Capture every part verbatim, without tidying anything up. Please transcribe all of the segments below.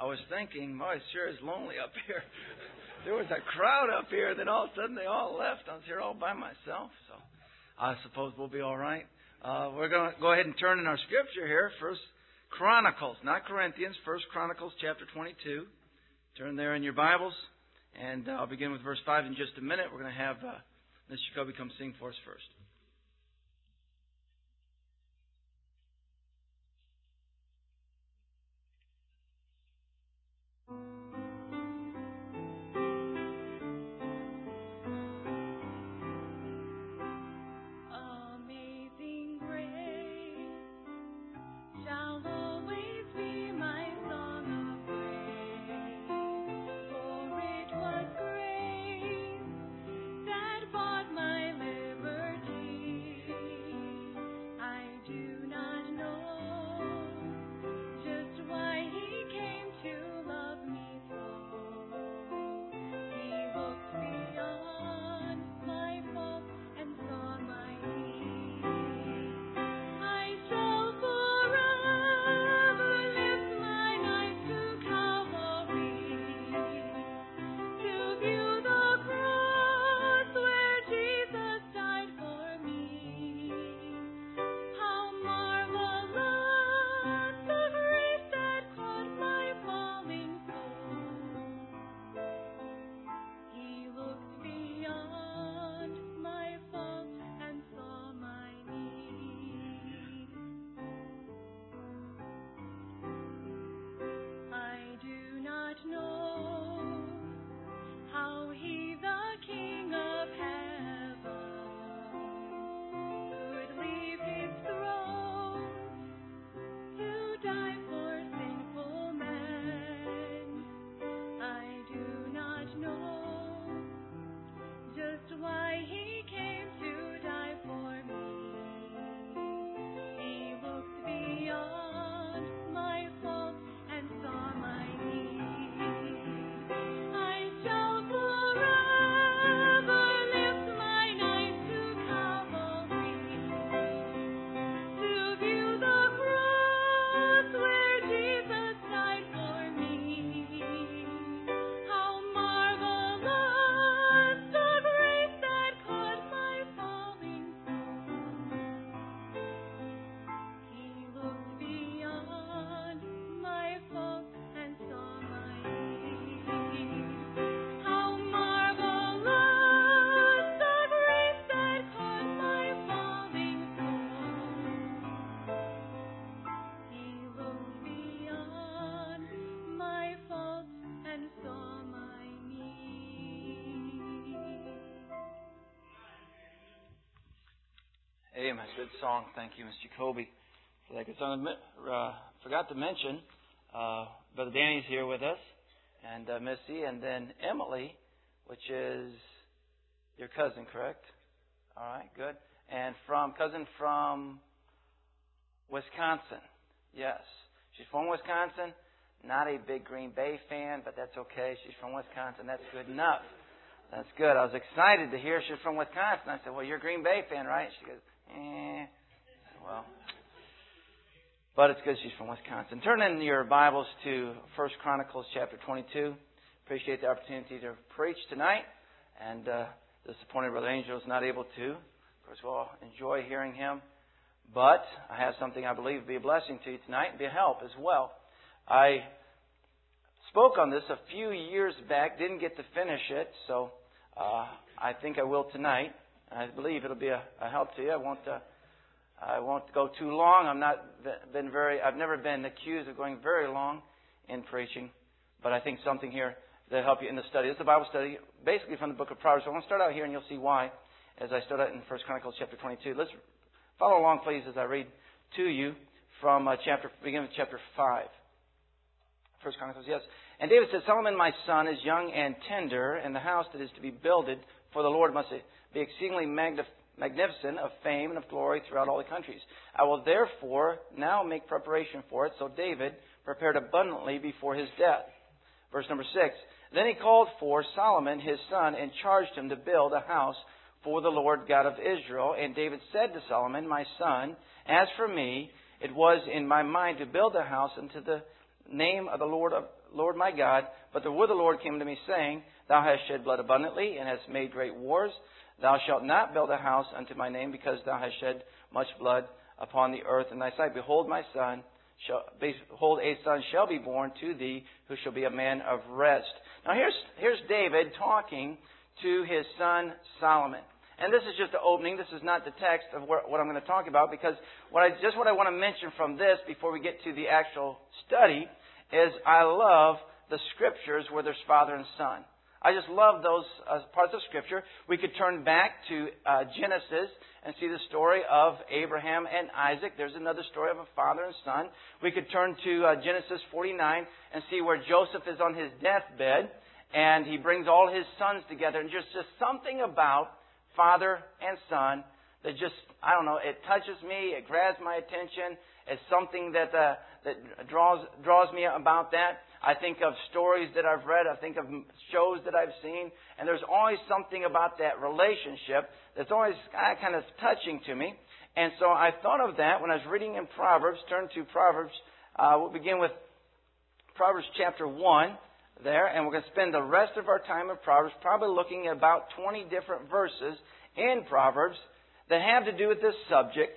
I was thinking, boy, it sure is lonely up here. There was a crowd up here, then all of a sudden they all left. I was here all by myself, so I suppose we'll be all right. Uh, we're going to go ahead and turn in our scripture here. First Chronicles, not Corinthians. First Chronicles chapter twenty-two. Turn there in your Bibles, and uh, I'll begin with verse five in just a minute. We're going to have uh, Miss Jacoby come sing for us first. Amen. Good song. Thank you, Miss Jacoby, for that good song. Uh, forgot to mention, uh, Brother Danny's here with us, and uh, Missy, and then Emily, which is your cousin, correct? All right, good. And from cousin from Wisconsin. Yes, she's from Wisconsin. Not a big Green Bay fan, but that's okay. She's from Wisconsin. That's good enough. That's good. I was excited to hear she's from Wisconsin. I said, well, you're a Green Bay fan, right? She goes, eh. Well, but it's good she's from Wisconsin. Turn in your Bibles to First Chronicles chapter twenty-two. Appreciate the opportunity to preach tonight. And uh, disappointed Brother Angel is not able to. Of course, we'll enjoy hearing him. But I have something I believe will be a blessing to you tonight and be a help as well. I spoke on this a few years back, didn't get to finish it, so uh, I think I will tonight. I believe it'll be a, a help to you. I won't. Uh, I won't go too long. I'm not been very. I've never been accused of going very long in preaching, but I think something here that'll help you in the study. It's a Bible study, basically from the book of Proverbs. So I want to start out here, and you'll see why as I start out in First Chronicles chapter twenty-two. Let's follow along, please, as I read to you from uh, chapter beginning with chapter five. First Chronicles, yes. And David said, Solomon, my son, is young and tender, and the house that is to be builded for the Lord must be exceedingly magnif- magnificent, of fame and of glory throughout all the countries. I will therefore now make preparation for it. So David prepared abundantly before his death. Verse number six. Then he called for Solomon, his son, and charged him to build a house for the Lord God of Israel. And David said to Solomon, my son, as for me, it was in my mind to build a house unto the name of the Lord of Lord my God. But the word of the Lord came to me, saying, Thou hast shed blood abundantly, and hast made great wars. Thou shalt not build a house unto my name, because thou hast shed much blood upon the earth in thy sight. Behold, my son, shall, behold, a son shall be born to thee, who shall be a man of rest. Now here's here's David talking to his son Solomon. And this is just the opening. This is not the text of what, what I'm going to talk about, because what I, just what I want to mention from this before we get to the actual study is I love the Scriptures where there's father and son. I just love those uh, parts of Scripture. We could turn back to uh, Genesis and see the story of Abraham and Isaac. There's another story of a father and son. We could turn to uh, Genesis forty-nine and see where Joseph is on his deathbed and he brings all his sons together. And just, just something about father and son that just, I don't know, it touches me, it grabs my attention. It's something that uh, that draws draws me about that. I think of stories that I've read. I think of shows that I've seen. And there's always something about that relationship that's always kind of touching to me. And so I thought of that when I was reading in Proverbs. Turn to Proverbs. Uh, we'll begin with Proverbs chapter one there. And we're going to spend the rest of our time in Proverbs probably looking at about twenty different verses in Proverbs that have to do with this subject.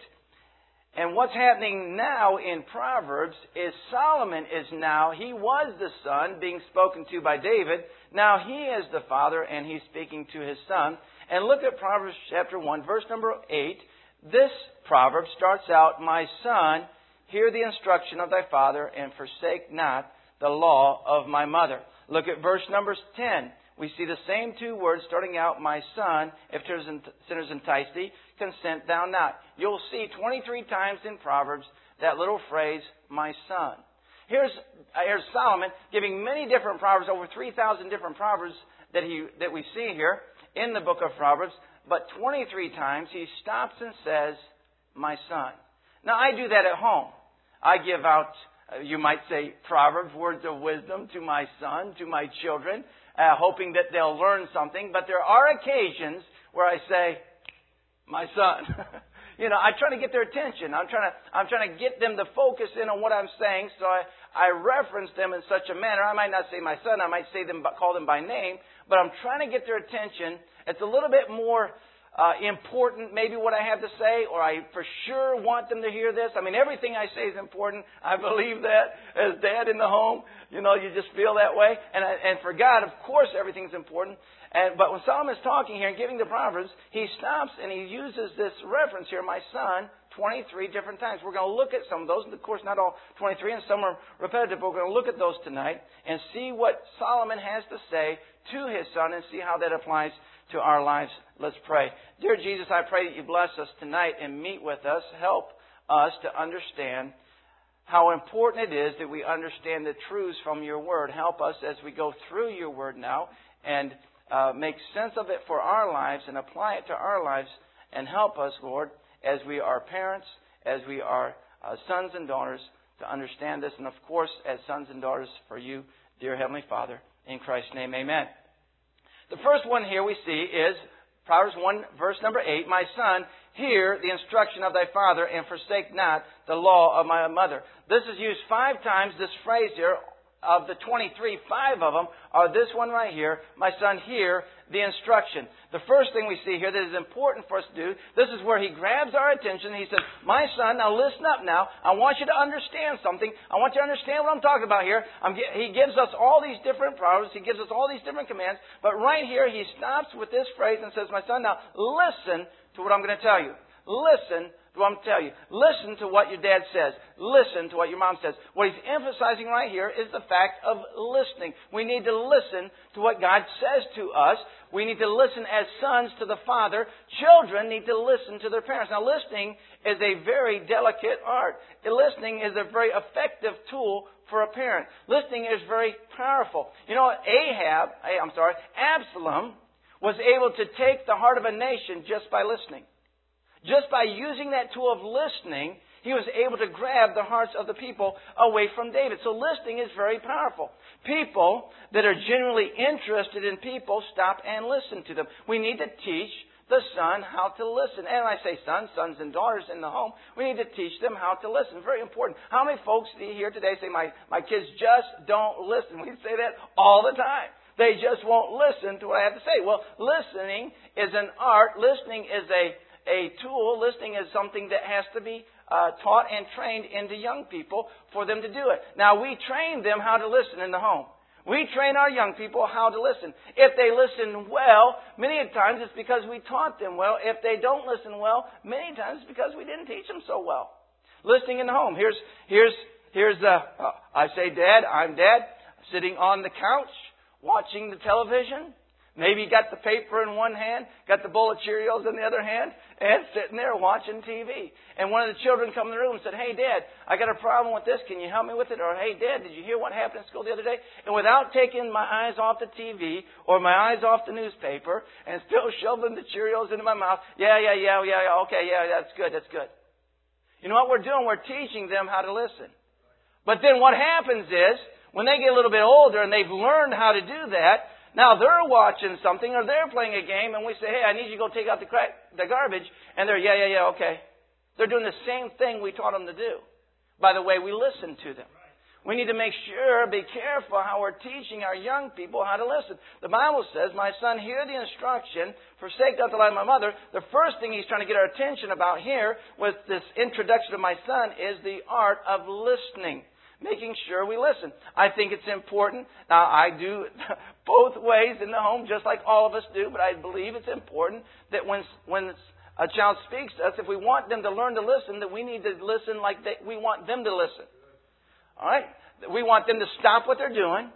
And what's happening now in Proverbs is Solomon is now, he was the son being spoken to by David. Now he is the father and he's speaking to his son. And look at Proverbs chapter one, verse number eight. This proverb starts out, My son, hear the instruction of thy father and forsake not the law of my mother. Look at verse number ten. We see the same two words starting out, My son, if sinners entice thee, consent thou not. You'll see twenty-three times in Proverbs that little phrase, my son. Here's, here's Solomon giving many different Proverbs, over three thousand different Proverbs that he that we see here in the book of Proverbs. But twenty-three times he stops and says, my son. Now I do that at home. I give out, uh, you might say, Proverbs, words of wisdom to my son, to my children, uh, hoping that they'll learn something. But there are occasions where I say, my son. You know, I try to get their attention. I'm trying to, I'm trying to get them to focus in on what I'm saying. So I, I reference them in such a manner. I might not say my son. I might say them, call them by name. But I'm trying to get their attention. It's a little bit more uh, important, maybe what I have to say, or I for sure want them to hear this. I mean, everything I say is important. I believe that as dad in the home. You know, you just feel that way. And and for God, of course, everything's important. And, but when Solomon is talking here and giving the Proverbs, he stops and he uses this reference here, my son, twenty-three different times. We're going to look at some of those. Of course, not all twenty-three, and some are repetitive, but we're going to look at those tonight and see what Solomon has to say to his son and see how that applies to our lives. Let's pray. Dear Jesus, I pray that you bless us tonight and meet with us. Help us to understand how important it is that we understand the truths from your word. Help us as we go through your word now and Uh, make sense of it for our lives and apply it to our lives, and help us, Lord, as we are parents, as we are uh, sons and daughters, to understand this, and of course, as sons and daughters for you, dear Heavenly Father, in Christ's name, amen. The first one here we see is Proverbs one, verse number eight, My son, hear the instruction of thy father, and forsake not the law of my mother. This is used five times, this phrase here. Of the twenty-three, five of them are this one right here. My son, hear the instruction. The first thing we see here that is important for us to do, this is where he grabs our attention. He says, my son, now listen up now. I want you to understand something. I want you to understand what I'm talking about here. I'm, he gives us all these different proverbs. He gives us all these different commands. But right here, he stops with this phrase and says, my son, now listen to what I'm going to tell you. Listen to what I'm going to tell you. Listen to what your dad says. Listen to what your mom says. What he's emphasizing right here is the fact of listening. We need to listen to what God says to us. We need to listen as sons to the Father. Children need to listen to their parents. Now, listening is a very delicate art. Listening is a very effective tool for a parent. Listening is very powerful. You know, Ahab, I'm sorry, Absalom was able to take the heart of a nation just by listening. Just by using that tool of listening, he was able to grab the hearts of the people away from David. So listening is very powerful. People that are genuinely interested in people stop and listen to them. We need to teach the son how to listen. And I say sons, sons and daughters in the home. We need to teach them how to listen. Very important. How many folks do you hear today say, my, my kids just don't listen? We say that all the time. They just won't listen to what I have to say. Well, listening is an art. Listening is a, a tool. Listening is something that has to be uh, taught and trained into young people for them to do it. Now, we train them how to listen in the home. We train our young people how to listen. If they listen well, many times it's because we taught them well. If they don't listen well, many times it's because we didn't teach them so well. Listening in the home. Here's, here's, here's the, uh, I say Dad, I'm Dad, sitting on the couch, watching the television. Maybe got the paper in one hand, got the bowl of Cheerios in the other hand, and sitting there watching T V. And one of the children come in the room and said, hey, Dad, I got a problem with this. Can you help me with it? Or, hey, Dad, did you hear what happened in school the other day? And without taking my eyes off the T V or my eyes off the newspaper and still shoveling the Cheerios into my mouth, yeah, yeah, yeah, yeah, yeah, okay, yeah, that's good, that's good. You know what we're doing? We're teaching them how to listen. But then what happens is, when they get a little bit older and they've learned how to do that, now they're watching something or they're playing a game and we say, hey, I need you to go take out the crack, the garbage. And they're, yeah, yeah, yeah, okay. They're doing the same thing we taught them to do. By the way, we listen to them. We need to make sure, be careful how we're teaching our young people how to listen. The Bible says, my son, hear the instruction, forsake not the lie of my mother. The first thing he's trying to get our attention about here with this introduction of my son is the art of listening. Making sure we listen. I think it's important. Now, I do both ways in the home, just like all of us do, but I believe it's important that when when a child speaks to us, if we want them to learn to listen, that we need to listen like they, we want them to listen. All right? We want them to stop what they're doing,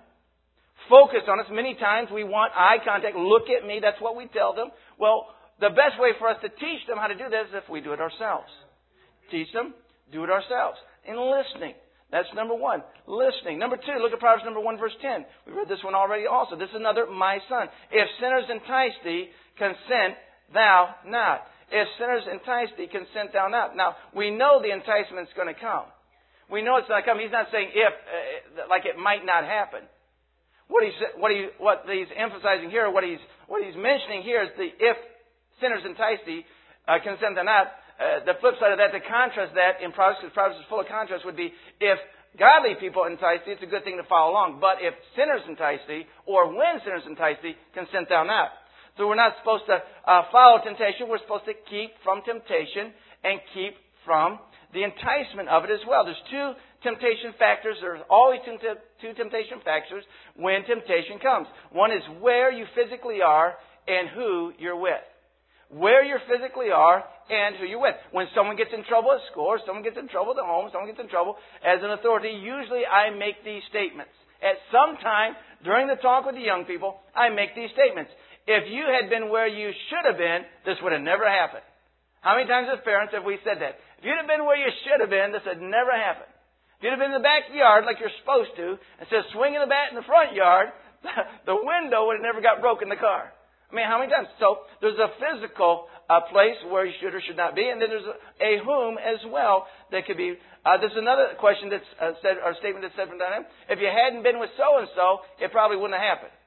focus on us. Many times we want eye contact. Look at me. That's what we tell them. Well, the best way for us to teach them how to do this is if we do it ourselves. Teach them, do it ourselves. And listening. That's number one. Listening. Number two, look at Proverbs number one, verse ten. We read this one already also. This is another, my son. If sinners entice thee, consent thou not. If sinners entice thee, consent thou not. Now, we know the enticement's going to come. We know it's going to come. He's not saying if, uh, like it might not happen. What he's, what he, what he's emphasizing here, what he's, what he's mentioning here is the if sinners entice thee, uh, consent thou not. Uh, the flip side of that, to contrast that in Proverbs, because Proverbs is full of contrast, would be if godly people entice thee, it's a good thing to follow along. But if sinners entice thee, or when sinners entice thee, consent thou not. So we're not supposed to uh, follow temptation. We're supposed to keep from temptation and keep from the enticement of it as well. There's two temptation factors. There's always two, two temptation factors when temptation comes. One is where you physically are and who you're with. Where you physically are and who you're with. When someone gets in trouble at school, or someone gets in trouble at home, someone gets in trouble as an authority, usually I make these statements. At some time during the talk with the young people, I make these statements. If you had been where you should have been, this would have never happened. How many times as parents have we said that? If you'd have been where you should have been, this would never happen. If you'd have been in the backyard like you're supposed to, instead of swinging the bat in the front yard, the window would have never got broke in the car. I mean, how many times? So there's a physical uh, place where you should or should not be, and then there's a, a whom as well that could be. Uh, there's another question that's uh, said, or statement that's said from Diane. If you hadn't been with so and so, it probably wouldn't have happened.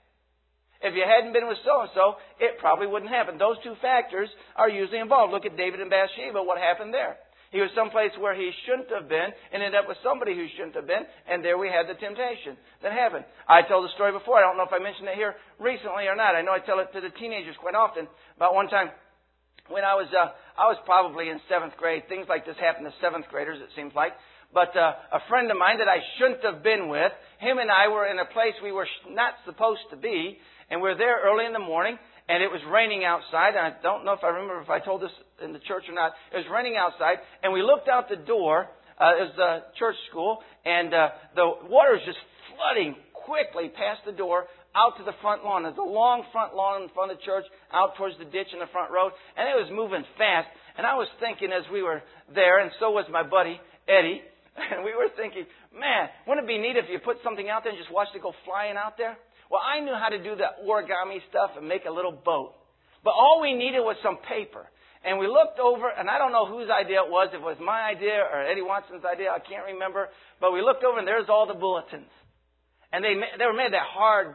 If you hadn't been with so and so, it probably wouldn't happen. Those two factors are usually involved. Look at David and Bathsheba. What happened there? He was someplace where he shouldn't have been and ended up with somebody who shouldn't have been. And there we had the temptation that happened. I told the story before. I don't know if I mentioned it here recently or not. I know I tell it to the teenagers quite often. About one time when I was, uh, I was probably in seventh grade. Things like this happen to seventh graders, it seems like. But uh, a friend of mine that I shouldn't have been with, him and I were in a place we were not supposed to be. And we were there early in the morning. And it was raining outside, and I don't know if I remember if I told this in the church or not. It was raining outside, and we looked out the door. Uh, it was the church school, and uh, the water was just flooding quickly past the door out to the front lawn. There's a long front lawn in front of the church, out towards the ditch in the front road, and it was moving fast. And I was thinking as we were there, and so was my buddy, Eddie, and we were thinking, man, wouldn't it be neat if you put something out there and just watched it go flying out there? Well, I knew how to do the origami stuff and make a little boat. But all we needed was some paper. And we looked over, and I don't know whose idea it was. If it was my idea or Eddie Watson's idea, I can't remember. But we looked over, and there's all the bulletins. And they they were made of that hard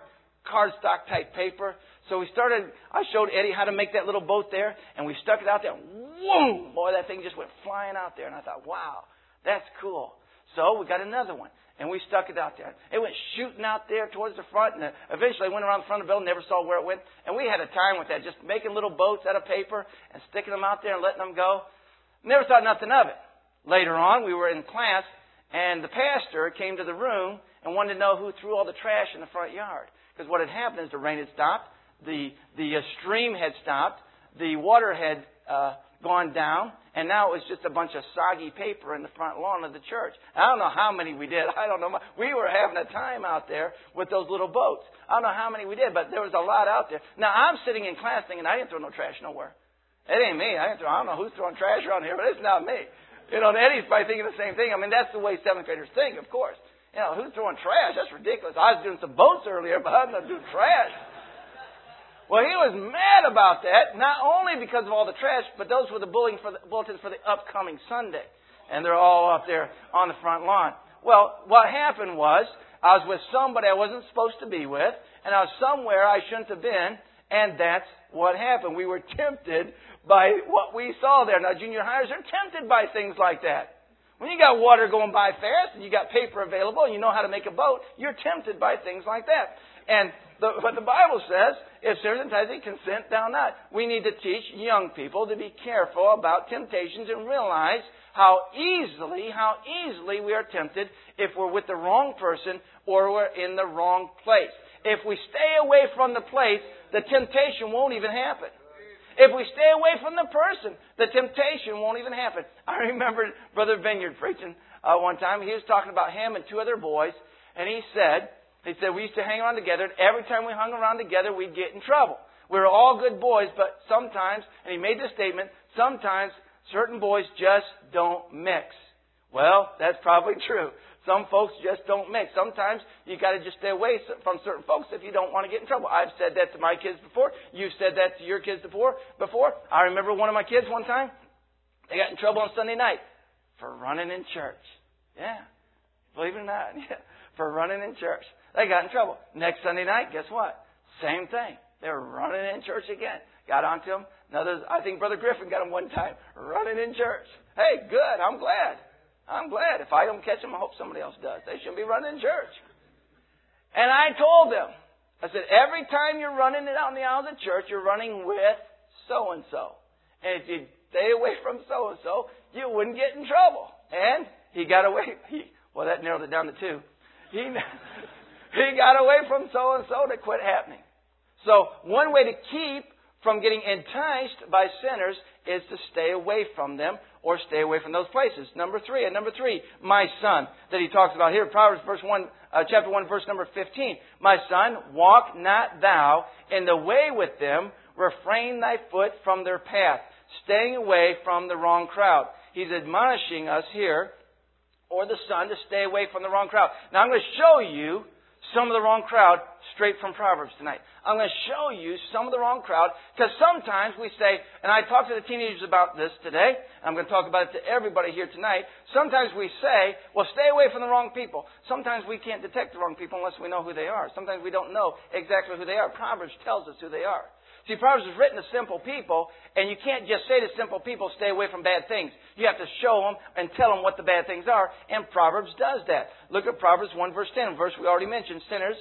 cardstock type paper. So we started, I showed Eddie how to make that little boat there, and we stuck it out there. Whoa! Boy, that thing just went flying out there. And I thought, wow, that's cool. So we got another one, and we stuck it out there. It went shooting out there towards the front, and eventually I went around the front of the building, never saw where it went. And we had a time with that, just making little boats out of paper and sticking them out there and letting them go. Never thought nothing of it. Later on, we were in class, and the pastor came to the room and wanted to know who threw all the trash in the front yard. Because what had happened is the rain had stopped, the the uh, stream had stopped, the water had uh, gone down, and now it was just a bunch of soggy paper in the front lawn of the church. I don't know how many we did. I don't know. We were having a time out there with those little boats. I don't know how many we did, but there was a lot out there. Now, I'm sitting in class thinking, I didn't throw no trash nowhere. It ain't me. I didn't throw, I don't know who's throwing trash around here, but it's not me. You know, and Eddie's probably thinking the same thing. I mean, that's the way seventh graders think, of course. You know, who's throwing trash? That's ridiculous. I was doing some boats earlier, but I'm not doing trash. Well, he was mad about that, not only because of all the trash, but those were the bulletins for the upcoming Sunday. And they're all up there on the front lawn. Well, what happened was, I was with somebody I wasn't supposed to be with, and I was somewhere I shouldn't have been, and that's what happened. We were tempted by what we saw there. Now, junior hires are tempted by things like that. When you got water going by fast, and you got paper available, and you know how to make a boat, you're tempted by things like that. And the, but the Bible says, if sinners entice thee, consent thou not. We need to teach young people to be careful about temptations and realize how easily, how easily we are tempted if we're with the wrong person or we're in the wrong place. If we stay away from the place, the temptation won't even happen. If we stay away from the person, the temptation won't even happen. I remember Brother Vineyard preaching uh, one time. He was talking about him and two other boys, and he said, He said, we used to hang around together, and every time we hung around together, we'd get in trouble. We were all good boys, but sometimes, and he made this statement, sometimes certain boys just don't mix. Well, that's probably true. Some folks just don't mix. Sometimes you got to just stay away from certain folks if you don't want to get in trouble. I've said that to my kids before. You've said that to your kids before. Before, I remember one of my kids one time, they got in trouble on Sunday night for running in church. Yeah, believe it or not, yeah, for running in church. They got in trouble. Next Sunday night, guess what? Same thing. They were running in church again. Got onto them. Another, I think Brother Griffin got them one time, running in church. Hey, good. I'm glad. I'm glad. If I don't catch them, I hope somebody else does. They shouldn't be running in church. And I told them, I said, every time you're running it out in the aisles of church, you're running with so-and-so. And if you stay away from so-and-so, you wouldn't get in trouble. And he got away. He, well, that narrowed it down to two. He, he got away from so-and-so that quit happening. So one way to keep from getting enticed by sinners is to stay away from them or stay away from those places. Number three, and number three, my son, that he talks about here, Proverbs verse one, uh, chapter one, verse number fifteen. My son, walk not thou in the way with them, refrain thy foot from their path, staying away from the wrong crowd. He's admonishing us here, or the son, to stay away from the wrong crowd. Now I'm going to show you some of the wrong crowd straight from Proverbs tonight. I'm going to show you some of the wrong crowd, because sometimes we say, and I talked to the teenagers about this today, and I'm going to talk about it to everybody here tonight. Sometimes we say, well, stay away from the wrong people. Sometimes we can't detect the wrong people unless we know who they are. Sometimes we don't know exactly who they are. Proverbs tells us who they are. See, Proverbs is written to simple people, and you can't just say to simple people, stay away from bad things. You have to show them and tell them what the bad things are, and Proverbs does that. Look at Proverbs one, verse ten, verse we already mentioned, sinners.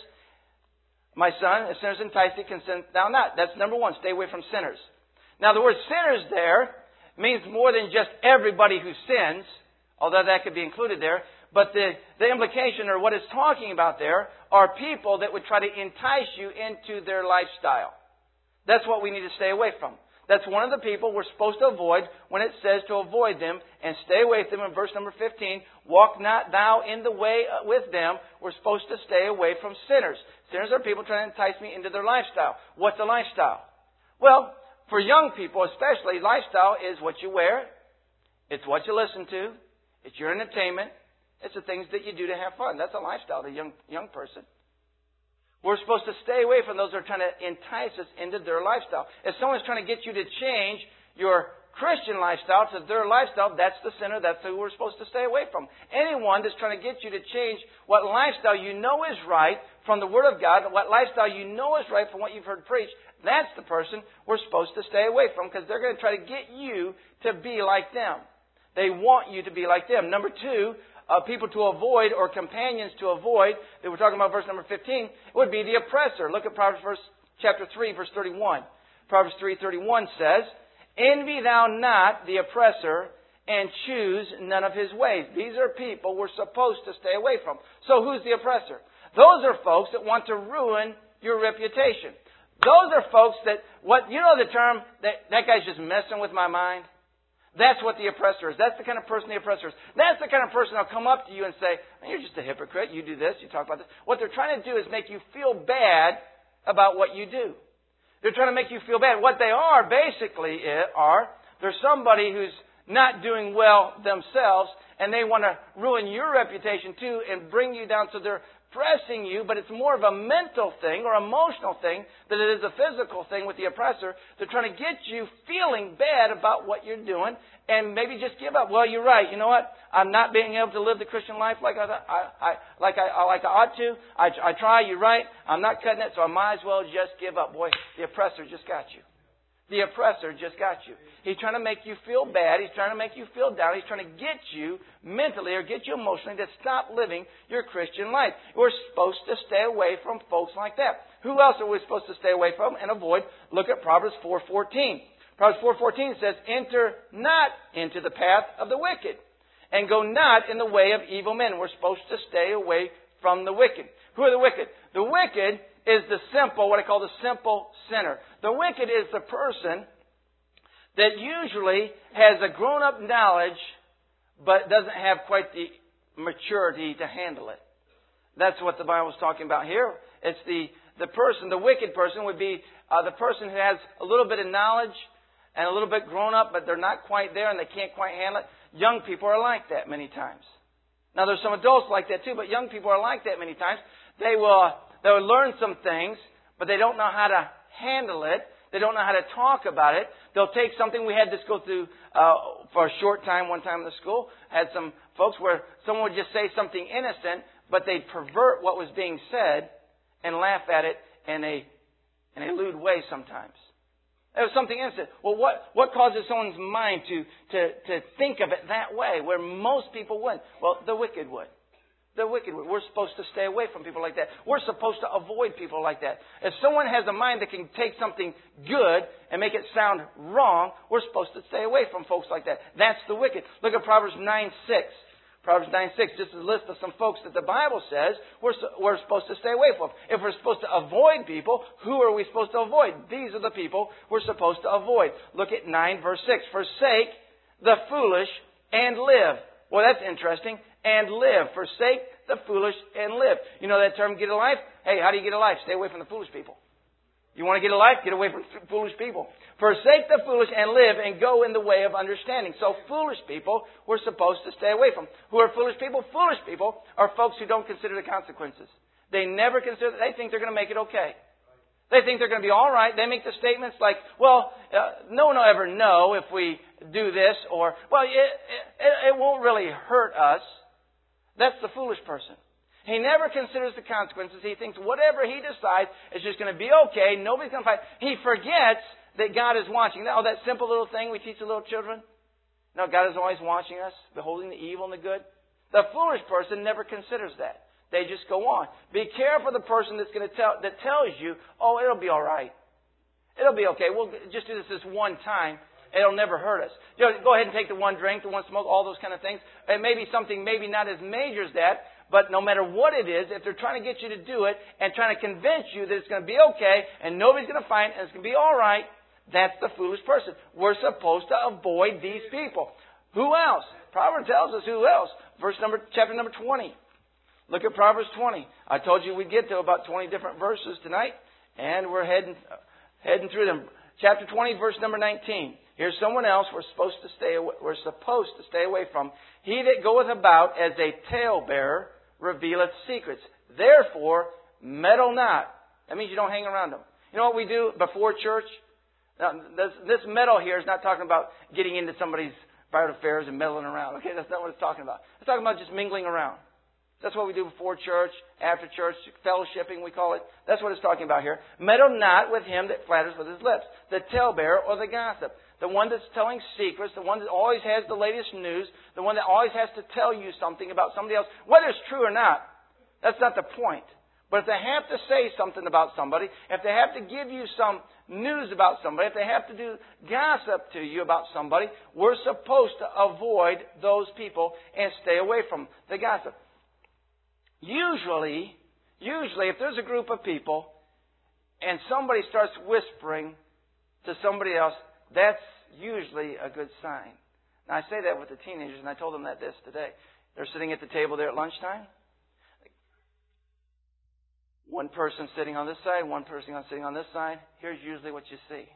My son, if sinners entice thee, consent thou not. That's number one, stay away from sinners. Now, the word sinners there means more than just everybody who sins, although that could be included there. But the, the implication, or what it's talking about there, are people that would try to entice you into their lifestyle. That's what we need to stay away from. That's one of the people we're supposed to avoid when it says to avoid them and stay away from them in verse number fifteen. Walk not thou in the way with them. We're supposed to stay away from sinners. Sinners are people trying to entice me into their lifestyle. What's a lifestyle? Well, for young people especially, lifestyle is what you wear. It's what you listen to. It's your entertainment. It's the things that you do to have fun. That's a lifestyle to a young, young person. We're supposed to stay away from those that are trying to entice us into their lifestyle. If someone's trying to get you to change your Christian lifestyle to their lifestyle, that's the sinner, that's who we're supposed to stay away from. Anyone that's trying to get you to change what lifestyle you know is right from the Word of God, what lifestyle you know is right from what you've heard preached, that's the person we're supposed to stay away from, because they're going to try to get you to be like them. They want you to be like them. Number two, uh, people to avoid or companions to avoid, that we're talking about verse number fifteen, would be the oppressor. Look at Proverbs verse, chapter three, verse thirty-one. Proverbs three thirty-one says, "Envy thou not the oppressor, and choose none of his ways." These are people we're supposed to stay away from. So who's the oppressor? Those are folks that want to ruin your reputation. Those are folks that, what you know the term, that, that guy's just messing with my mind? That's what the oppressor is. That's the kind of person the oppressor is. That's the kind of person that'll come up to you and say, "You're just a hypocrite. You do this, you talk about this." What they're trying to do is make you feel bad about what you do. They're trying to make you feel bad. What they are basically are, they're somebody who's not doing well themselves, and they want to ruin your reputation too and bring you down. So they're pressing you, but it's more of a mental thing or emotional thing than it is a physical thing with the oppressor. They're trying to get you feeling bad about what you're doing and maybe just give up. Well, you're right. You know what? I'm not being able to live the Christian life like I, I, I like I like I ought to. I, I try. You're right. I'm not cutting it, so I might as well just give up. Boy, the oppressor just got you. The oppressor just got you. He's trying to make you feel bad. He's trying to make you feel down. He's trying to get you mentally or get you emotionally to stop living your Christian life. We're supposed to stay away from folks like that. Who else are we supposed to stay away from and avoid? Look at Proverbs four fourteen. Proverbs four fourteen says, "Enter not into the path of the wicked, and go not in the way of evil men." We're supposed to stay away from the wicked. Who are the wicked? The wicked is the simple, what I call the simple sinner. The wicked is the person that usually has a grown-up knowledge but doesn't have quite the maturity to handle it. That's what the Bible is talking about here. It's the, the person, the wicked person would be uh, the person who has a little bit of knowledge and a little bit grown up, but they're not quite there and they can't quite handle it. Young people are like that many times. Now, there's some adults like that too, but young people are like that many times. They will... They'll learn some things, but they don't know how to handle it. They don't know how to talk about it. They'll take something. We had this go through uh, for a short time one time in the school. Had some folks where someone would just say something innocent, but they'd pervert what was being said and laugh at it in a in a lewd way sometimes. It was something innocent. Well, what, what causes someone's mind to, to, to think of it that way, where most people wouldn't? Well, the wicked would. The wicked. We're supposed to stay away from people like that. We're supposed to avoid people like that. If someone has a mind that can take something good and make it sound wrong, we're supposed to stay away from folks like that. That's the wicked. Look at Proverbs nine six. Proverbs nine six, just a list of some folks that the Bible says we're, we're supposed to stay away from. If we're supposed to avoid people, who are we supposed to avoid? These are the people we're supposed to avoid. Look at nine verse six. "Forsake the foolish and live." Well, that's interesting. And live. Forsake the foolish and live. You know that term, get a life? Hey, how do you get a life? Stay away from the foolish people. You want to get a life? Get away from foolish people. Forsake the foolish and live, and go in the way of understanding. So foolish people we're supposed to stay away from. Who are foolish people? Foolish people are folks who don't consider the consequences. They never consider, they think they're going to make it okay. They think they're going to be all right. They make the statements like, well, uh, no one will ever know if we do this, or, well, it, it, it won't really hurt us. That's the foolish person. He never considers the consequences. He thinks whatever he decides is just going to be okay. Nobody's going to fight. He forgets that God is watching. Oh, that simple little thing we teach the little children. No, God is always watching us, beholding the evil and the good. The foolish person never considers that. They just go on. Be careful the person that's going to tell that tells you, oh, it'll be all right. It'll be okay. We'll just do this this one time. It'll never hurt us. You know, go ahead and take the one drink, the one smoke, all those kind of things. And maybe something maybe not as major as that, but no matter what it is, if they're trying to get you to do it and trying to convince you that it's going to be okay and nobody's going to fight and it's going to be all right, that's the foolish person. We're supposed to avoid these people. Who else? Proverbs tells us who else. Verse number, chapter number twenty. Look at Proverbs twenty. I told you we'd get to about twenty different verses tonight, and we're heading heading through them. Chapter twenty, verse number nineteen. Here's someone else we're supposed to stay away, we're supposed to stay away from. "He that goeth about as a talebearer revealeth secrets. Therefore, meddle not." That means you don't hang around them. You know what we do before church? Now, this, this meddle here is not talking about getting into somebody's private affairs and meddling around. Okay, that's not what it's talking about. It's talking about just mingling around. That's what we do before church, after church, fellowshipping, we call it. That's what it's talking about here. Meddle not with him that flatters with his lips, the talebearer or the gossip, the one that's telling secrets, the one that always has the latest news, the one that always has to tell you something about somebody else, whether it's true or not. That's not the point. But if they have to say something about somebody, if they have to give you some news about somebody, if they have to do gossip to you about somebody, we're supposed to avoid those people and stay away from the gossip. Usually, usually if there's a group of people and somebody starts whispering to somebody else, that's usually a good sign. Now, I say that with the teenagers, and I told them that this today. They're sitting at the table there at lunchtime. One person sitting on this side, one person sitting on this side. Here's usually what you see.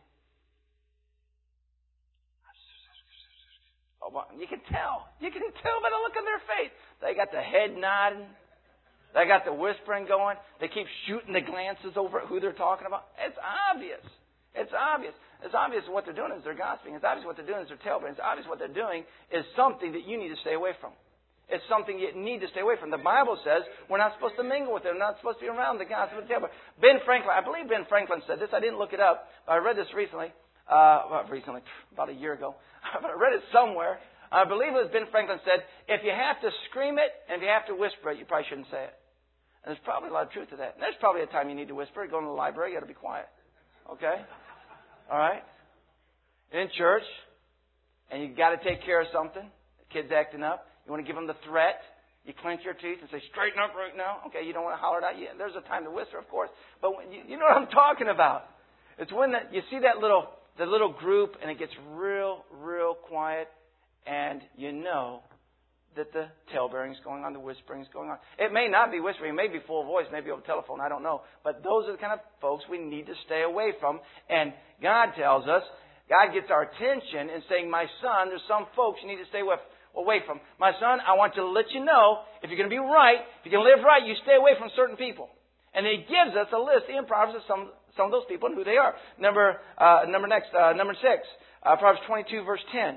Oh, you can tell. You can tell by the look on their face. They got the head nodding. They got the whispering going. They keep shooting the glances over at who they're talking about. It's obvious. It's obvious. It's obvious what they're doing is they're gossiping. It's obvious what they're doing is they're talebearing. It's obvious what they're doing is something that you need to stay away from. It's something you need to stay away from. The Bible says we're not supposed to mingle with them. We're not supposed to be around the gossip and the talebearer. Ben Franklin, I believe Ben Franklin said this. I didn't look it up, but I read this recently. Uh, well, recently, about a year ago. But I read it somewhere. I believe it was Ben Franklin said, if you have to scream it and if you have to whisper it, you probably shouldn't say it. And there's probably a lot of truth to that. And there's probably a time you need to whisper. You go in the library, you got to be quiet. Okay? All right? In church, and you got to take care of something. The kid's acting up. You want to give them the threat. You clench your teeth and say, straighten up right now. Okay, you don't want to holler it out. Yeah, there's a time to whisper, of course. But when you, you know what I'm talking about. It's when that, you see that little, the little group and it gets real, real quiet. And you know that the talebearing is going on, the whispering is going on. It may not be whispering. It may be full voice, maybe over telephone. I don't know. But those are the kind of folks we need to stay away from. And God tells us, God gets our attention in saying, my son, there's some folks you need to stay with. away from. My son, I want to let you know, if you're going to be right, if you're going to live right, you stay away from certain people. And he gives us a list in Proverbs of some, some of those people and who they are. Number, uh, number next, uh, number six, uh, Proverbs twenty-two, verse ten.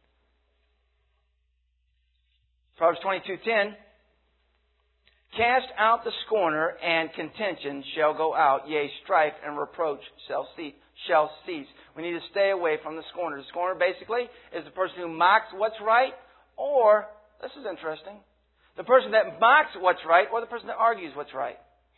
Proverbs twenty-two, ten. Cast out the scorner, and contention shall go out. Yea, strife and reproach shall cease. Shall cease. We need to stay away from the scorner. The scorner basically is the person who mocks what's right, or, this is interesting, the person that mocks what's right, or the person that argues what's right.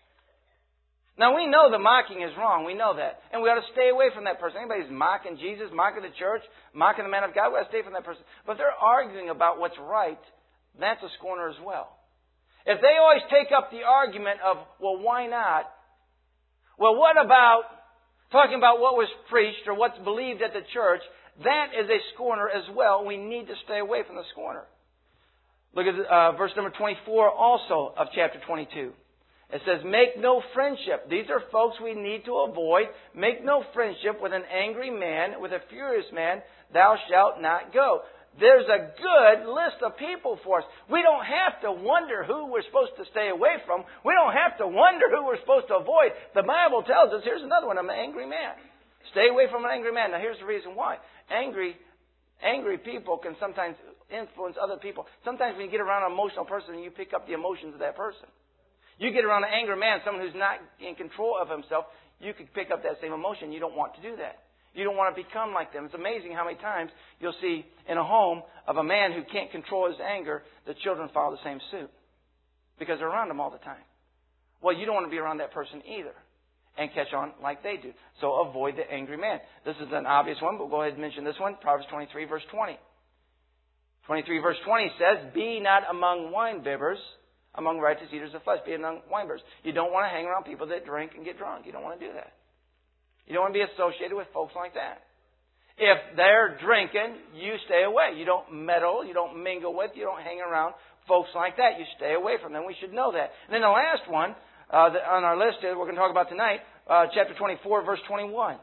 Now, we know the mocking is wrong. We know that. And we ought to stay away from that person. Anybody who's mocking Jesus, mocking the church, mocking the man of God, we ought to stay from that person. But if they're arguing about what's right, that's a scorner as well. If they always take up the argument of, well, why not? Well, what about talking about what was preached or what's believed at the church? That is a scorner as well. We need to stay away from the scorner. Look at uh, verse number twenty-four also of chapter twenty-two. It says, make no friendship. These are folks we need to avoid. Make no friendship with an angry man, with a furious man, thou shalt not go. There's a good list of people for us. We don't have to wonder who we're supposed to stay away from. We don't have to wonder who we're supposed to avoid. The Bible tells us, here's another one, an angry man. Stay away from an angry man. Now here's the reason why. Angry, angry people can sometimes influence other people. Sometimes when you get around an emotional person, you pick up the emotions of that person. You get around an angry man, someone who's not in control of himself, you could pick up that same emotion. You don't want to do that. You don't want to become like them. It's amazing how many times you'll see in a home of a man who can't control his anger, the children follow the same suit because they're around him all the time. Well, you don't want to be around that person either and catch on like they do. So avoid the angry man. This is an obvious one, but we'll go ahead and mention this one. Proverbs twenty-three, verse twenty. twenty-three, verse twenty says, be not among winebibbers, among righteous eaters of flesh. Be among winebibbers. You don't want to hang around people that drink and get drunk. You don't want to do that. You don't want to be associated with folks like that. If they're drinking, you stay away. You don't meddle. You don't mingle with. You don't hang around folks like that. You stay away from them. We should know that. And then the last one uh, on our list that we're going to talk about tonight, uh, chapter twenty-four, verse twenty-one.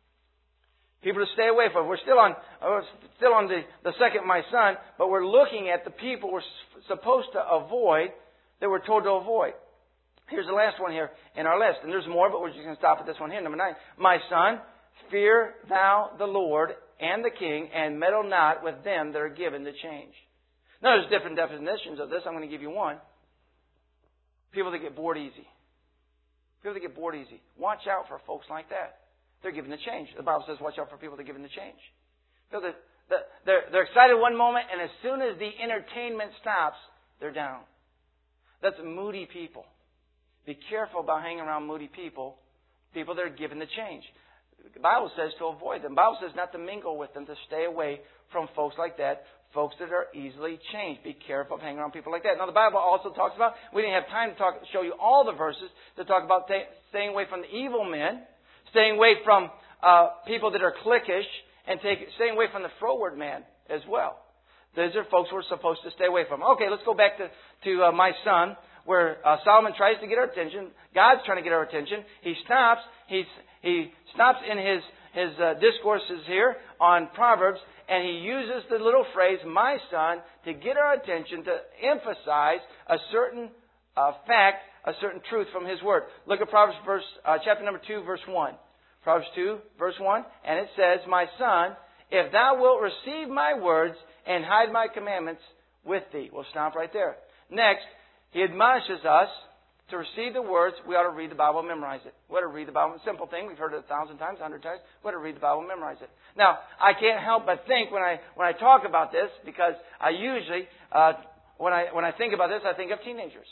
People to stay away from. We're still on, uh, still on the, the second, my son, but we're looking at the people we're supposed to avoid that we're told to avoid. Here's the last one here in our list. And there's more, but we're just going to stop at this one here. Number nine. My son, Fear thou the Lord and the king, and meddle not with them that are given to change. Now, there's different definitions of this. I'm going to give you one. People that get bored easy. People that get bored easy. Watch out for folks like that. They're given to change. The Bible says watch out for people that are given to change. People that, that, they're, they're excited one moment, and as soon as the entertainment stops, they're down. That's moody people. Be careful about hanging around moody people, people that are given to change. The Bible says to avoid them. The Bible says not to mingle with them, to stay away from folks like that, folks that are easily changed. Be careful of hanging around people like that. Now, the Bible also talks about, we didn't have time to talk, show you all the verses, to talk about t- staying away from the evil men, staying away from uh, people that are cliquish, and take, staying away from the froward man as well. Those are folks we're supposed to stay away from. Okay, let's go back to, to uh, my son, where uh, Solomon tries to get our attention. God's trying to get our attention. He stops. He's, he stops in his, his uh, discourses here on Proverbs, and he uses the little phrase, my son, to get our attention, to emphasize a certain uh, fact, a certain truth from his word. Look at Proverbs verse, uh, chapter number two, verse one. Proverbs two, verse one, and it says, my son, if thou wilt receive my words and hide my commandments with thee. We'll stop right there. Next, he admonishes us to receive the words. We ought to read the Bible and memorize it. We ought to read the Bible. Simple thing. We've heard it a thousand times, a hundred times. We ought to read the Bible and memorize it. Now, I can't help but think when I when I talk about this, because I usually, uh, when I when I think about this, I think of teenagers.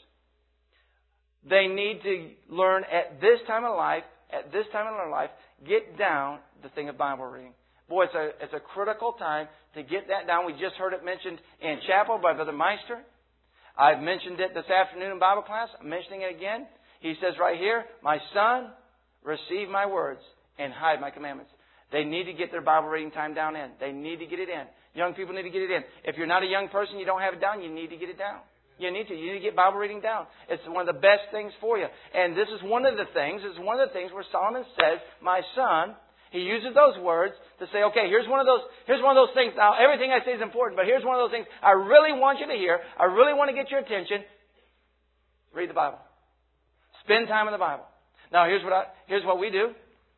They need to learn at this time of life, at this time in their life, get down the thing of Bible reading. Boy, it's a, it's a critical time to get that down. We just heard it mentioned in chapel by Brother Meister. I've mentioned it this afternoon in Bible class. I'm mentioning it again. He says right here, my son, receive my words and hide my commandments. They need to get their Bible reading time down in. They need to get it in. Young people need to get it in. If you're not a young person, you don't have it down, you need to get it down. You need to. You need to get Bible reading down. It's one of the best things for you. And this is one of the things, this is one of the things where Solomon says, my son, he uses those words to say, okay, here's one of those, here's one of those things. Now, everything I say is important, but here's one of those things I really want you to hear. I really want to get your attention. Read the Bible. Spend time in the Bible. Now, here's what I, here's what we do.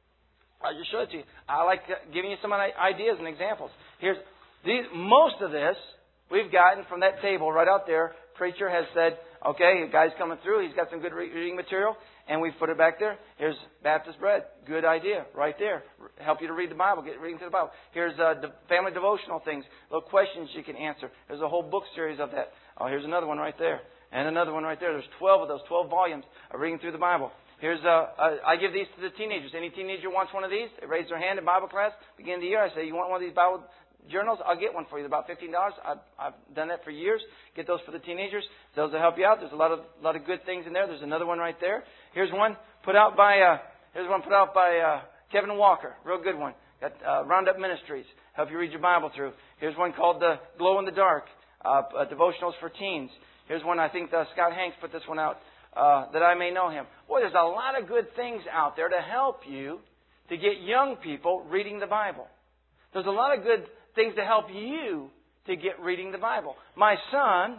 I'll just show it to you. I like giving you some ideas and examples. Here's these, most of this we've gotten from that table right out there. Preacher has said, okay, a guy's coming through. He's got some good reading material. And we've put it back there. Here's Baptist bread. Good idea. Right there. Help you to read the Bible. Get reading to the Bible. Here's uh, the family devotional things. Little questions you can answer. There's a whole book series of that. Oh, here's another one right there. And another one right there. There's twelve of those. twelve volumes of reading through the Bible. Here's uh, uh, I give these to the teenagers. Any teenager wants one of these, they raise their hand in Bible class. Beginning of the year, I say, you want one of these Bible journals? I'll get one for you. They're about fifteen dollars. I've, I've done that for years. Get those for the teenagers. Those will help you out. There's a lot of lot of good things in there. There's another one right there. Here's one put out by uh, here's one put out by uh, Kevin Walker. Real good one. Got uh, Roundup Ministries. Help you read your Bible through. Here's one called the Glow in the Dark. Uh, uh, devotionals for teens. Here's one. I think uh, Scott Hanks put this one out. Uh, that I may know him. Boy, there's a lot of good things out there to help you to get young people reading the Bible. There's a lot of good things to help you to get reading the Bible. My son,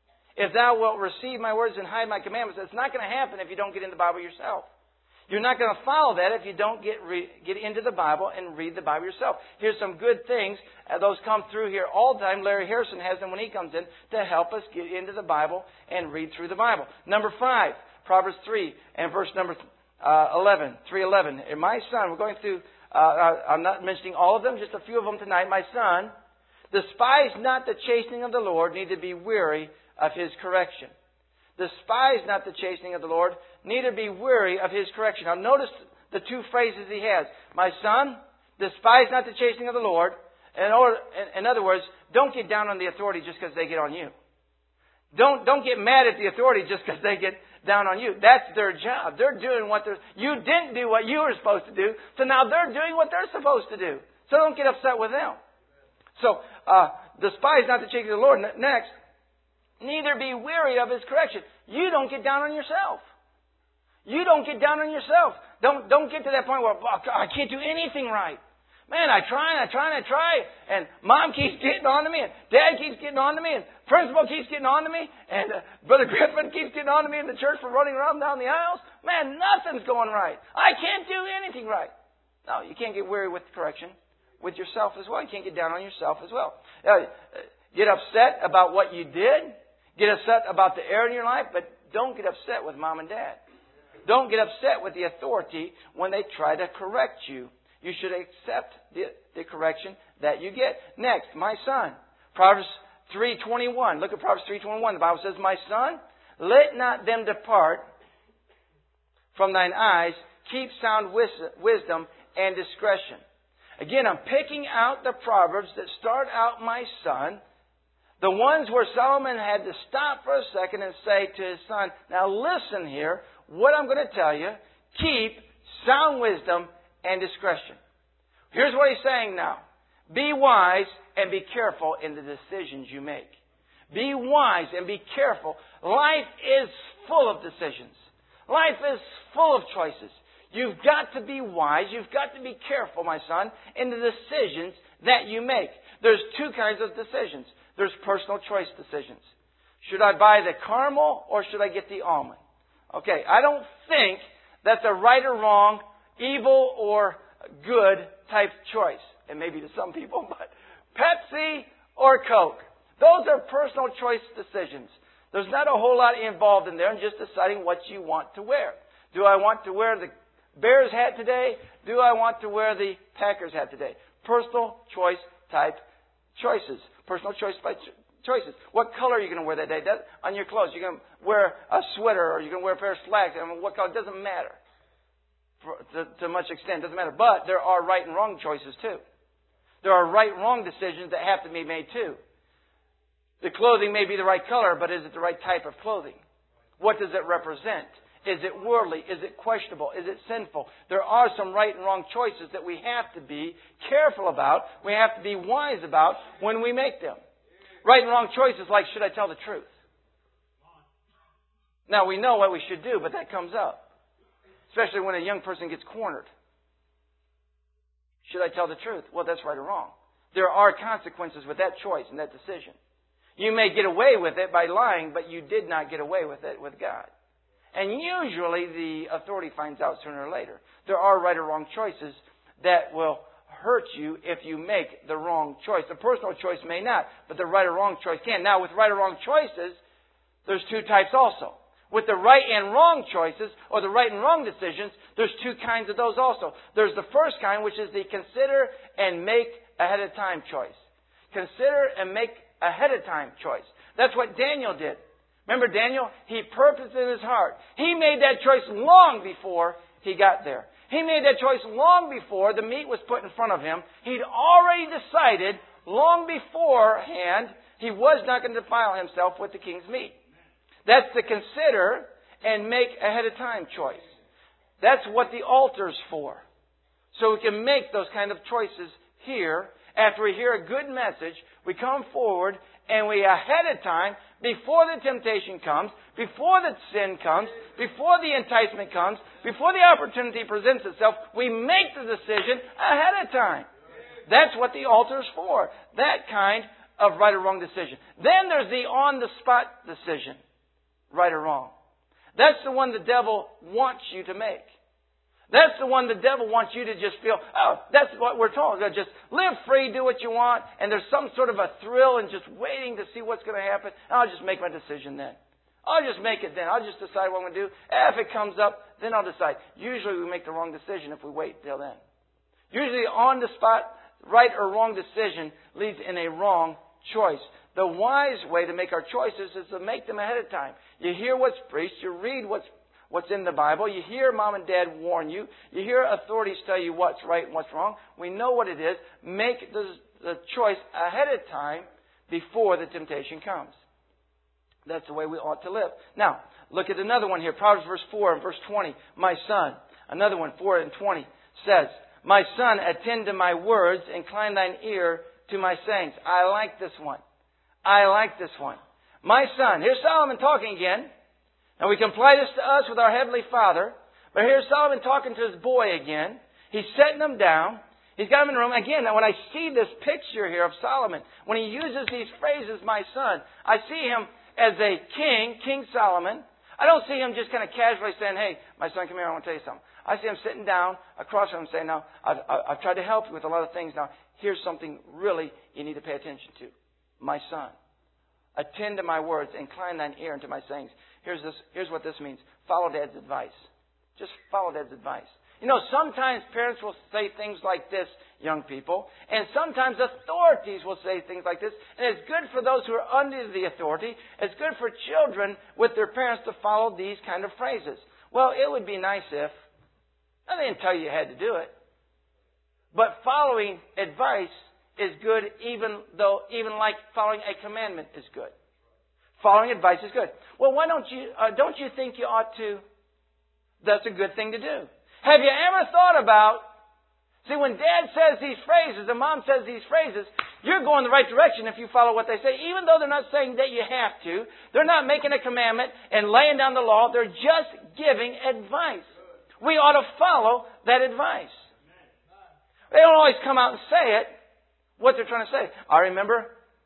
if thou wilt receive my words and hide my commandments, it's not going to happen if you don't get in the Bible yourself. You're not going to follow that if you don't get re- get into the Bible and read the Bible yourself. Here's some good things. Uh, those come through here all the time. Larry Harrison has them when he comes in to help us get into the Bible and read through the Bible. Number five, Proverbs three and verse number uh, eleven, three eleven. And my son, we're going through, uh, I'm not mentioning all of them, just a few of them tonight. My son, despise not the chastening of the Lord, neither be weary of His correction. Despise not the chastening of the Lord, neither be weary of His correction. Now notice the two phrases he has. My son, despise not the chastening of the Lord. In, order, in other words, don't get down on the authority just because they get on you. Don't, don't get mad at the authority just because they get down on you. That's their job. They're doing what they're... You didn't do what you were supposed to do, so now they're doing what they're supposed to do. So don't get upset with them. So, uh, despise not the chastening of the Lord. Next, neither be weary of His correction. You don't get down on yourself. You don't get down on yourself. Don't don't get to that point where, oh, God, I can't do anything right. Man, I try and I try and I try, and Mom keeps getting on to me, and Dad keeps getting on to me, and Principal keeps getting on to me, and uh, Brother Griffin keeps getting on to me in the church for running around down the aisles. Man, nothing's going right. I can't do anything right. No, you can't get weary with correction. With yourself as well. You can't get down on yourself as well. Uh, get upset about what you did. Get upset about the error in your life, but don't get upset with mom and dad. Don't get upset with the authority when they try to correct you. You should accept the, the correction that you get. Next, my son. Proverbs three twenty-one. Look at Proverbs three twenty-one. The Bible says, my son, let not them depart from thine eyes. Keep sound wisdom and discretion. Again, I'm picking out the Proverbs that start out, my son. The ones where Solomon had to stop for a second and say to his son, now listen here, what I'm going to tell you, keep sound wisdom and discretion. Here's what he's saying now. Be wise and be careful in the decisions you make. Be wise and be careful. Life is full of decisions. Life is full of choices. You've got to be wise. You've got to be careful, my son, in the decisions that you make. There's two kinds of decisions. There's personal choice decisions. Should I buy the caramel or should I get the almond? Okay, I don't think that's a right or wrong, evil or good type choice. And maybe to some people, but Pepsi or Coke. Those are personal choice decisions. There's not a whole lot involved in there in just deciding what you want to wear. Do I want to wear the Bears hat today? Do I want to wear the Packers hat today? Personal choice type choices. Personal choice by ch- choices. What color are you going to wear that day? That, on your clothes, you're going to wear a sweater or you're going to wear a pair of slacks. I mean, what color? It doesn't matter. For, to, to much extent, it doesn't matter. But there are right and wrong choices too. There are right and wrong decisions that have to be made too. The clothing may be the right color, but is it the right type of clothing? What does it represent? Is it worldly? Is it questionable? Is it sinful? There are some right and wrong choices that we have to be careful about. We have to be wise about when we make them. Right and wrong choices like, should I tell the truth? Now, we know what we should do, but that comes up. Especially when a young person gets cornered. Should I tell the truth? Well, that's right or wrong. There are consequences with that choice and that decision. You may get away with it by lying, but you did not get away with it with God. And usually the authority finds out sooner or later. There are right or wrong choices that will hurt you if you make the wrong choice. The personal choice may not, but the right or wrong choice can. Now, with right or wrong choices, there's two types also. With the right and wrong choices, or the right and wrong decisions, there's two kinds of those also. There's the first kind, which is the consider and make ahead of time choice. Consider and make ahead of time choice. That's what Daniel did. Remember Daniel? He purposed in his heart. He made that choice long before he got there. He made that choice long before the meat was put in front of him. He'd already decided long beforehand he was not going to defile himself with the king's meat. That's the consider and make ahead of time choice. That's what the altar's for. So we can make those kind of choices here. After we hear a good message, we come forward and we ahead of time, before the temptation comes, before the sin comes, before the enticement comes, before the opportunity presents itself, we make the decision ahead of time. That's what the altar is for. That kind of right or wrong decision. Then there's the on-the-spot decision. Right or wrong. That's the one the devil wants you to make. That's the one the devil wants you to just feel, oh, that's what we're told. Just live free, do what you want, and there's some sort of a thrill in just waiting to see what's going to happen. I'll just make my decision then. I'll just make it then. I'll just decide what I'm going to do. If it comes up, then I'll decide. Usually we make the wrong decision if we wait till then. Usually on the spot, right or wrong decision leads in a wrong choice. The wise way to make our choices is to make them ahead of time. You hear what's preached, you read what's what's in the Bible, you hear mom and dad warn you, you hear authorities tell you what's right and what's wrong. We know what it is. Make the, the choice ahead of time before the temptation comes. That's the way we ought to live. Now, look at another one here. Proverbs verse four and verse twenty. My son, another one, four and twenty, says, my son, attend to my words, incline thine ear to my sayings. I like this one. I like this one. My son. Here's Solomon talking again. And we can apply this to us with our Heavenly Father. But here's Solomon talking to his boy again. He's setting him down. He's got him in a room. Again, when I see this picture here of Solomon, when he uses these phrases, my son, I see him as a king, King Solomon. I don't see him just kind of casually saying, hey, my son, come here, I want to tell you something. I see him sitting down across from him saying, now, I've, I've tried to help you with a lot of things. Now, here's something really you need to pay attention to. My son, attend to my words, incline thine ear unto my sayings. Here's this. Here's what this means. Follow Dad's advice. Just follow Dad's advice. You know, sometimes parents will say things like this, young people, and sometimes authorities will say things like this, and it's good for those who are under the authority. It's good for children with their parents to follow these kind of phrases. Well, it would be nice if, I didn't tell you you had to do it, but following advice is good, even though, even like following a commandment is good. Following advice is good. Well, why don't you, uh, don't you think you ought to? That's a good thing to do. Have you ever thought about, see, when Dad says these phrases and Mom says these phrases, you're going the right direction if you follow what they say, even though they're not saying that you have to. They're not making a commandment and laying down the law. They're just giving advice. We ought to follow that advice. They don't always come out and say it, what they're trying to say. I remember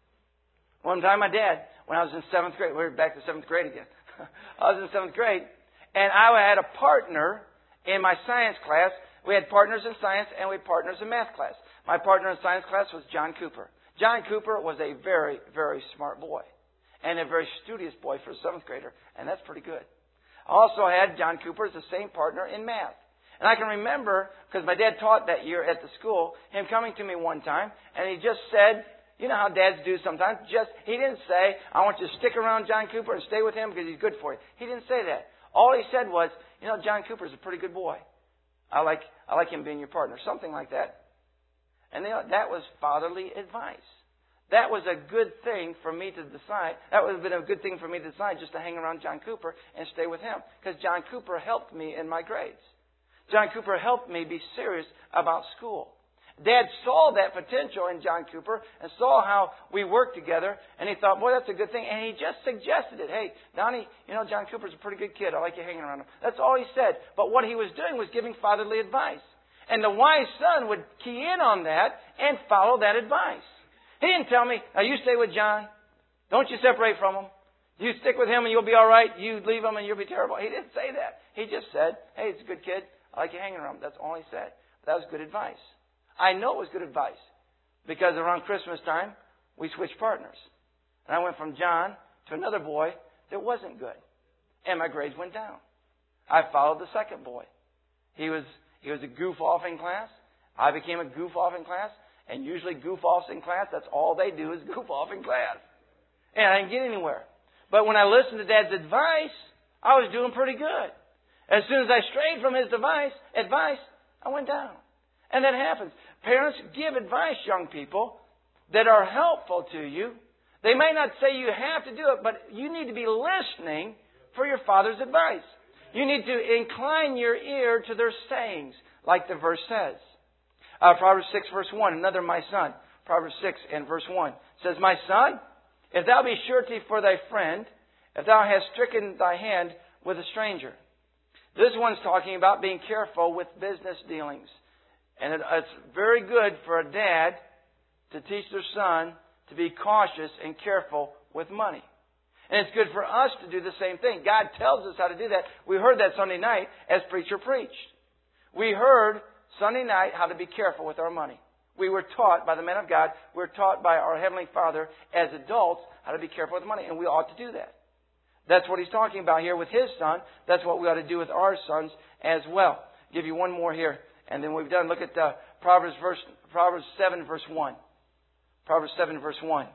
one time my dad, when I was in seventh grade, we're back to seventh grade again. I was in seventh grade, and I had a partner in my science class. We had partners in science and we had partners in math class. My partner in science class was John Cooper. John Cooper was a very, very smart boy and a very studious boy for a seventh grader, and that's pretty good. I also had John Cooper as the same partner in math. And I can remember, because my dad taught that year at the school, him coming to me one time, and he just said, you know how dads do sometimes, just, he didn't say, I want you to stick around John Cooper and stay with him because he's good for you. He didn't say that. All he said was, you know, John Cooper's a pretty good boy. I like I like him being your partner. Something like that. And you know, that was fatherly advice. That was a good thing for me to decide. That would have been a good thing for me to decide just to hang around John Cooper and stay with him. Because John Cooper helped me in my grades. John Cooper helped me be serious about school. Dad saw that potential in John Cooper and saw how we worked together, and he thought, boy, that's a good thing. And he just suggested it. Hey, Donnie, you know, John Cooper's a pretty good kid. I like you hanging around him. That's all he said. But what he was doing was giving fatherly advice. And the wise son would key in on that and follow that advice. He didn't tell me, now you stay with John. Don't you separate from him. You stick with him and you'll be all right. You leave him and you'll be terrible. He didn't say that. He just said, hey, it's a good kid. I like you hanging around him. That's all he said. But that was good advice. I know it was good advice because around Christmas time, we switched partners. And I went from John to another boy that wasn't good. And my grades went down. I followed the second boy. He was he was a goof-off in class. I became a goof-off in class. And usually goof-offs in class, that's all they do is goof off in class. And I didn't get anywhere. But when I listened to Dad's advice, I was doing pretty good. As soon as I strayed from his advice, advice, I went down. And that happens. Parents, give advice, young people, that are helpful to you. They may not say you have to do it, but you need to be listening for your father's advice. You need to incline your ear to their sayings, like the verse says. Uh, Proverbs six, verse one, another my son. Proverbs six and verse one says, my son, if thou be surety for thy friend, if thou hast stricken thy hand with a stranger. This one's talking about being careful with business dealings. And it, it's very good for a dad to teach their son to be cautious and careful with money. And it's good for us to do the same thing. God tells us how to do that. We heard that Sunday night as preacher preached. We heard Sunday night how to be careful with our money. We were taught by the men of God, we were taught by our Heavenly Father as adults how to be careful with money. And we ought to do that. That's what he's talking about here with his son. That's what we ought to do with our sons as well. I'll give you one more here. And then we've done, look at uh, Proverbs verse, Proverbs seven, verse one. Proverbs seven, verse one.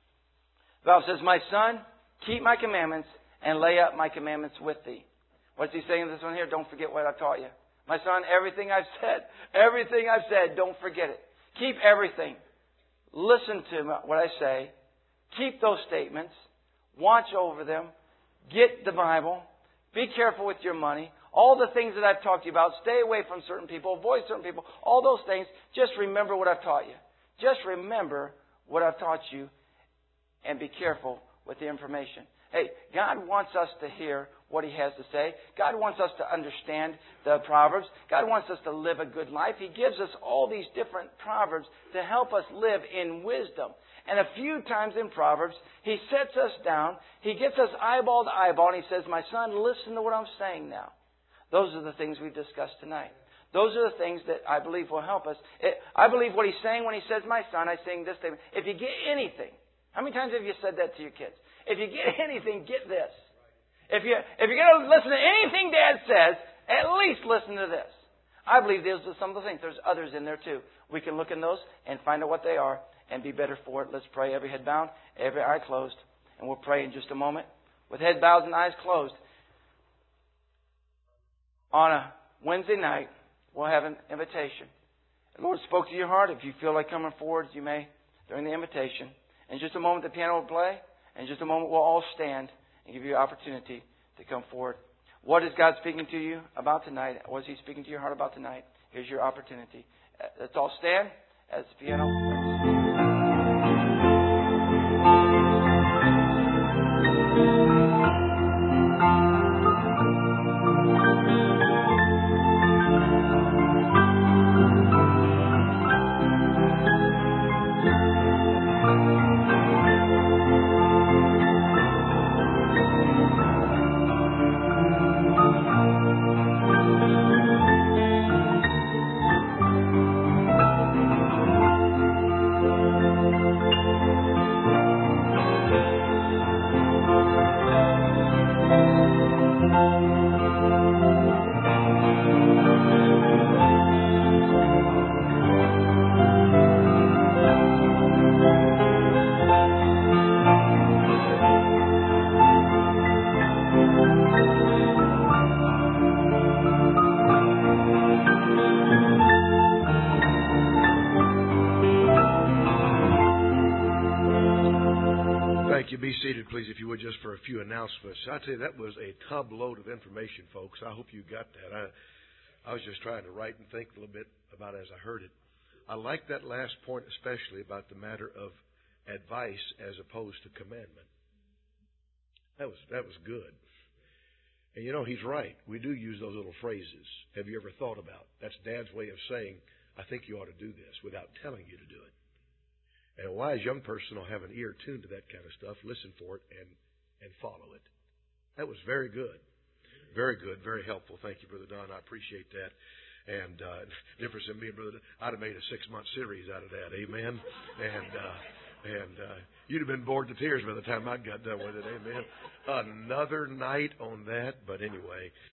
The Bible says, my son, keep my commandments and lay up my commandments with thee. What's he saying in this one here? Don't forget what I've taught you. My son, everything I've said, everything I've said, don't forget it. Keep everything. Listen to what I say. Keep those statements. Watch over them. Get the Bible. Be careful with your money. All the things that I've talked to you about, stay away from certain people, avoid certain people, all those things, just remember what I've taught you. Just remember what I've taught you and be careful with the information. Hey, God wants us to hear what He has to say. God wants us to understand the Proverbs. God wants us to live a good life. He gives us all these different Proverbs to help us live in wisdom. And a few times in Proverbs, He sets us down. He gets us eyeball to eyeball, and He says, my son, listen to what I'm saying now. Those are the things we've discussed tonight. Those are the things that I believe will help us. It, I believe what He's saying when He says, my son, I sing this statement. If you get anything, how many times have you said that to your kids? If you get anything, get this. If, you, if you're going to listen to anything Dad says, at least listen to this. I believe those are some of the things. There's others in there too. We can look in those and find out what they are and be better for it. Let's pray. Every head bowed, every eye closed. And we'll pray in just a moment. With head bowed and eyes closed. On a Wednesday night, we'll have an invitation. The Lord spoke to your heart. If you feel like coming forward, you may during the invitation. In just a moment, the piano will play. In just a moment, we'll all stand and give you an opportunity to come forward. What is God speaking to you about tonight? What is He speaking to your heart about tonight? Here's your opportunity. Let's all stand as the piano plays. For a few announcements. I tell you, that was a tub load of information, folks. I hope you got that. I, I was just trying to write and think a little bit about it as I heard it. I like that last point, especially about the matter of advice as opposed to commandment. That was that was good. And you know, he's right. We do use those little phrases. Have you ever thought about? That's Dad's way of saying, I think you ought to do this, without telling you to do it. And a wise young person will have an ear tuned to that kind of stuff, listen for it, and and follow it. That was very good. Very good. Very helpful. Thank you, Brother Don. I appreciate that. And uh, difference in me and Brother Don, I'd have made a six-month series out of that. Amen. And uh, and uh, you'd have been bored to tears by the time I got done with it. Amen. Another night on that. But anyway.